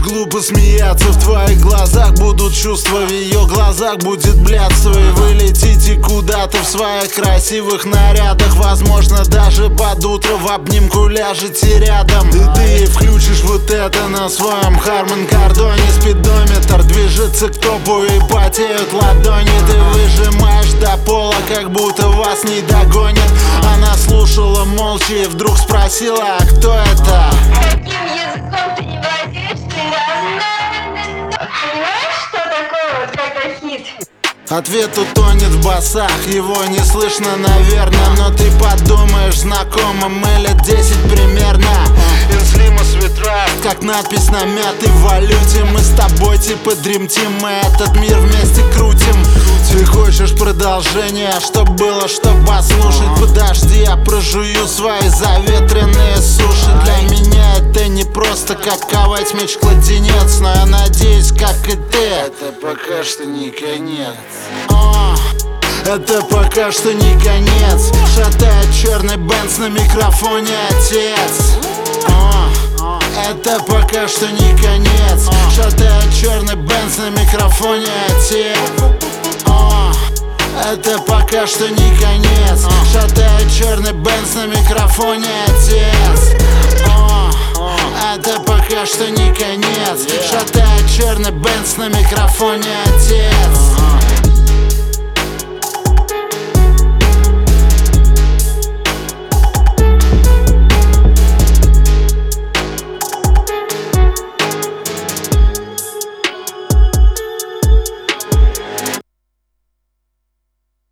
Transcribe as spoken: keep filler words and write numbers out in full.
глупо смеяться. В твоих глазах будут чувства, в ее глазах будет блядство. И вы летите куда-то в своих красивых нарядах. Возможно, даже под утро в обнимку ляжете рядом. И ты включишь вот это на своем Harman Kardon. Спидометр движется к топу и потеют ладони. Ты выжимаешь до пола, как будто вас не догонит. Она слушала молча и вдруг спросила: а кто это? Каким языком ты не владеешь, ты не понимаешь, что такое вот как хит? Ответ утонет в басах, его не слышно, наверное. Но ты подумаешь, знакомо мы лет десять примерно. Инслима свитрафт, как надпись на мятой валюте. Мы с тобой типа Dream Team, мы этот мир вместе крутим. Ты хочешь продолжения, чтоб было что послушать? Подожди, я прожую свои заветренные суши. Для меня это не просто как ковать меч-кладенец, но я надеюсь, как и ты, это пока что не конец. О, это пока что не конец. Шатает черный Бенц на микрофоне отец. О, это пока что не конец. Шатает черный Бенц на микрофоне отец. О, это пока что не конец. Шатает черный Бенц на микрофоне отец. О, это пока что не конец. Шатает черный Бенц на микрофоне отец.